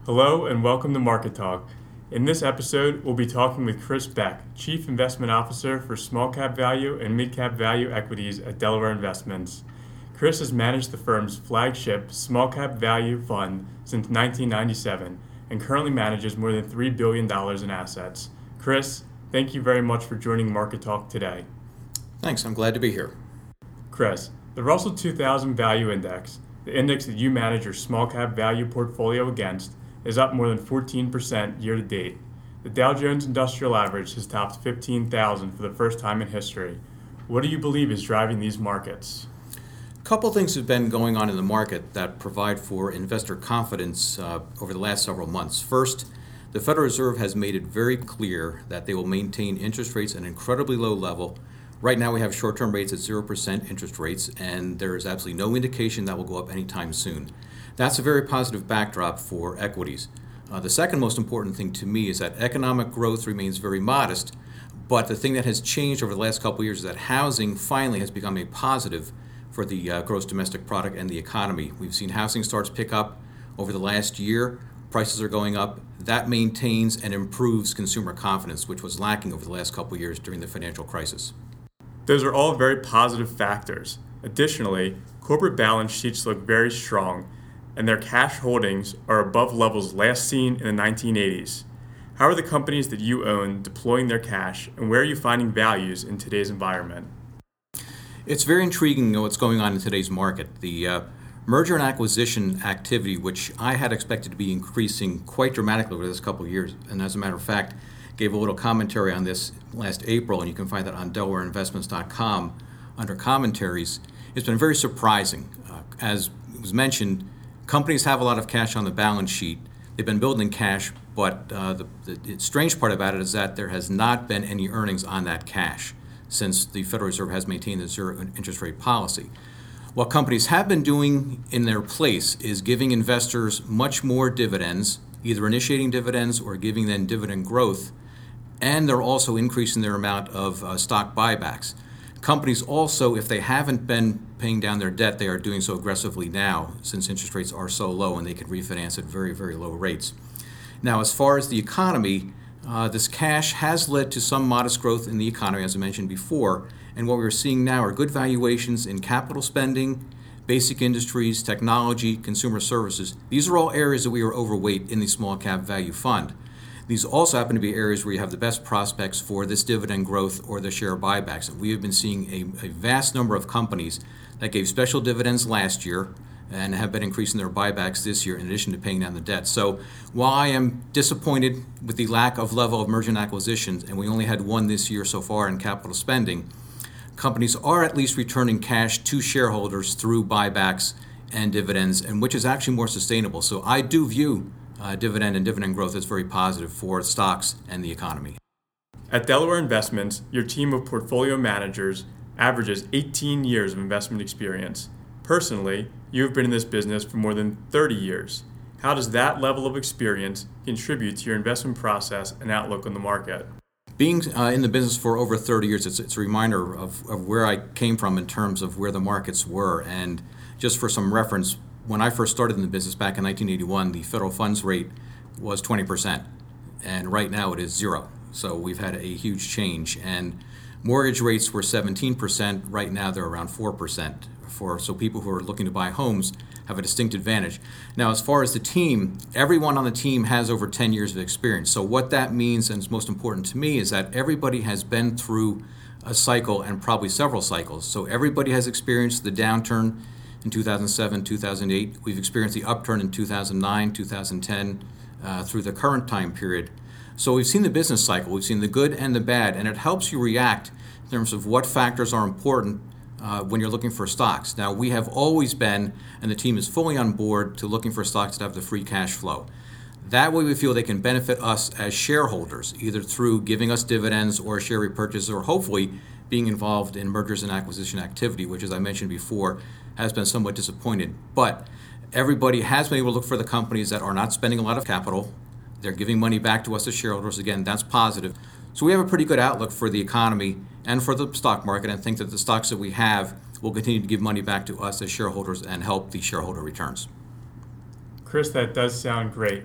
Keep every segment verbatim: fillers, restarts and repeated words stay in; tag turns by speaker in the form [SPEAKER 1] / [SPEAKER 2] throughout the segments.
[SPEAKER 1] Hello and welcome to Market Talk. In this episode, we'll be talking with Chris Beck, Chief Investment Officer for Small Cap Value and Mid Cap Value Equities at Delaware Investments. Chris has managed the firm's flagship Small Cap Value Fund since nineteen ninety-seven and currently manages more than three billion dollars in assets. Chris, thank you very much for joining Market Talk today.
[SPEAKER 2] Thanks, I'm glad to be here.
[SPEAKER 1] Chris, the Russell two thousand Value Index, the index that you manage your small cap value portfolio against, is up more than fourteen percent year to date. The Dow Jones Industrial Average has topped fifteen thousand for the first time in history. What do you believe is driving these markets?
[SPEAKER 2] A couple things have been going on in the market that provide for investor confidence uh, over the last several months. First, the Federal Reserve has made it very clear that they will maintain interest rates at an incredibly low level. Right now we have short-term rates at zero percent interest rates, and there is absolutely no indication that will go up anytime soon. That's a very positive backdrop for equities. Uh, the second most important thing to me is that economic growth remains very modest, but the thing that has changed over the last couple of years is that housing finally has become a positive for the uh, gross domestic product and the economy. We've seen housing starts pick up over the last year. Prices are going up. That maintains and improves consumer confidence, which was lacking over the last couple of years during the financial crisis.
[SPEAKER 1] Those are all very positive factors. Additionally, corporate balance sheets look very strong, and their cash holdings are above levels last seen in the nineteen eighties. How are the companies that you own deploying their cash, and where are you finding values in today's environment?
[SPEAKER 2] It's very intriguing what's going on in today's market. The uh, merger and acquisition activity, which I had expected to be increasing quite dramatically over this couple of years, and as a matter of fact, gave a little commentary on this last April, and you can find that on delaware investments dot com under commentaries. It's been very surprising. Uh, as was mentioned, companies have a lot of cash on the balance sheet. They've been building cash, but uh, the, the strange part about it is that there has not been any earnings on that cash since the Federal Reserve has maintained the zero interest rate policy. What companies have been doing in their place is giving investors much more dividends, either initiating dividends or giving them dividend growth, and they're also increasing their amount of uh, stock buybacks. Companies also, if they haven't been paying down their debt, they are doing so aggressively now since interest rates are so low and they can refinance at very, very low rates. Now, as far as the economy, uh, this cash has led to some modest growth in the economy, as I mentioned before, and what we're seeing now are good valuations in capital spending, basic industries, technology, consumer services. These are all areas that we are overweight in the small cap value fund. These also happen to be areas where you have the best prospects for this dividend growth or the share buybacks. We have been seeing a, a vast number of companies that gave special dividends last year and have been increasing their buybacks this year in addition to paying down the debt. So while I am disappointed with the lack of level of merger and acquisitions, and we only had one this year so far in capital spending, companies are at least returning cash to shareholders through buybacks and dividends, and which is actually more sustainable. So I do view Uh, dividend and dividend growth is very positive for stocks and the economy.
[SPEAKER 1] At Delaware Investments, your team of portfolio managers averages eighteen years of investment experience. Personally, you have been in this business for more than thirty years. How does that level of experience contribute to your investment process and outlook on the market?
[SPEAKER 2] Being uh, in the business for over thirty years, it's, it's a reminder of, of where I came from in terms of where the markets were. And just for some reference, when I first started in the business back in nineteen eighty-one, the federal funds rate was twenty percent, and right now it is zero. So we've had a huge change. And mortgage rates were seventeen percent. Right now they're around four percent. For, so people who are looking to buy homes have a distinct advantage. Now, as far as the team, everyone on the team has over ten years of experience. So what that means, and is most important to me, is that everybody has been through a cycle and probably several cycles. So everybody has experienced the downturn in two thousand seven, two thousand eight. We've experienced the upturn in two thousand nine, two thousand ten, uh, through the current time period. So we've seen the business cycle, we've seen the good and the bad, and it helps you react in terms of what factors are important uh, when you're looking for stocks. Now, we have always been, and the team is fully on board, to looking for stocks that have the free cash flow. That way we feel they can benefit us as shareholders, either through giving us dividends or share repurchase, or hopefully being involved in mergers and acquisition activity, which, as I mentioned before, has been somewhat disappointed. But everybody has been able to look for the companies that are not spending a lot of capital. They're giving money back to us as shareholders. Again, that's positive. So we have a pretty good outlook for the economy and for the stock market, and think that the stocks that we have will continue to give money back to us as shareholders and help the shareholder returns.
[SPEAKER 1] Chris, that does sound great.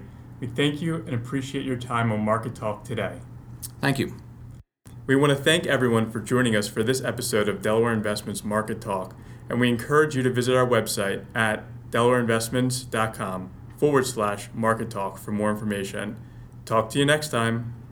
[SPEAKER 1] We thank you and appreciate your time on Market Talk today.
[SPEAKER 2] Thank you.
[SPEAKER 1] We want to thank everyone for joining us for this episode of Delaware Investments Market Talk, and we encourage you to visit our website at delawareinvestments.com forward slash market talk for more information. Talk to you next time.